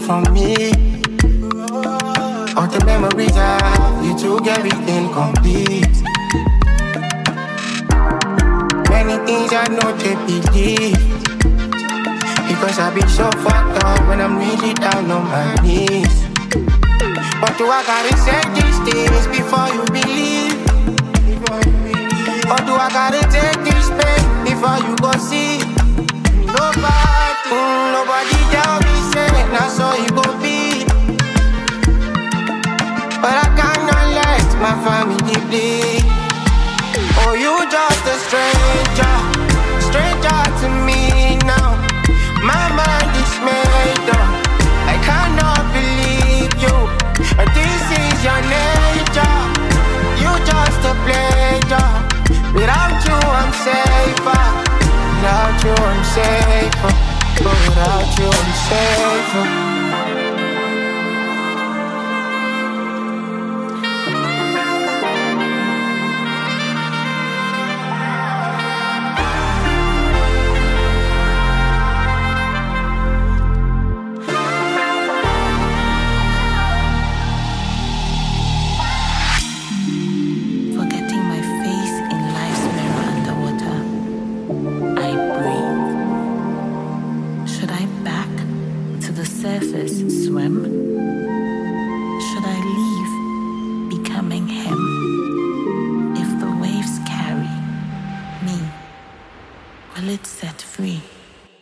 from me. All the memories I have, you took everything complete. Many things I know they believe, because I've been so fucked up when I'm really down on my knees. But do I gotta say these things before you believe? Or do I gotta take this pain before you go see? Nobody tell me say now so you gon' be. But I cannot let my family bleed. Oh, you just a stranger, stranger to me now. My mind is made up, I cannot believe you. This is your nature, you just a pleasure. Without you I'm safer, without you I'm safer, but without you I'm safer. Surface swim? Should I leave, becoming him? If the waves carry me, will it set free?